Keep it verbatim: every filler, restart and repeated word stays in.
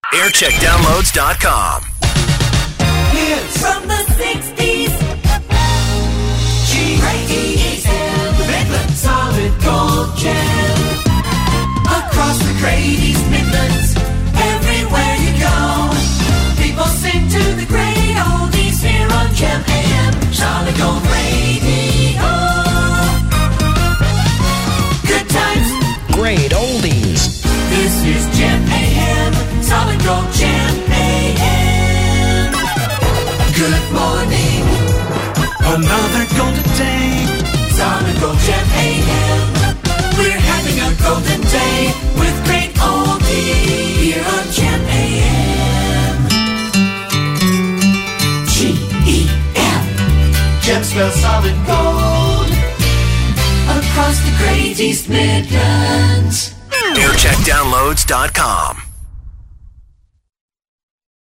aircheck downloads dot com. Hits from the sixties. G R E S M, Midland Solid Gold Gem. Across the Great East Midlands, everywhere you go, people sing to the great oldies here on Gem A M, Solid Gold Radio. Good times, great oldies. This is Gem A M, Solid Gold Gem A M. Good morning, another golden day, Solid Gold Gem A M. We're having a golden day with great oldies here on Gem A M. G E M. Gem spells solid gold across the Great East Midlands. aircheck downloads dot com.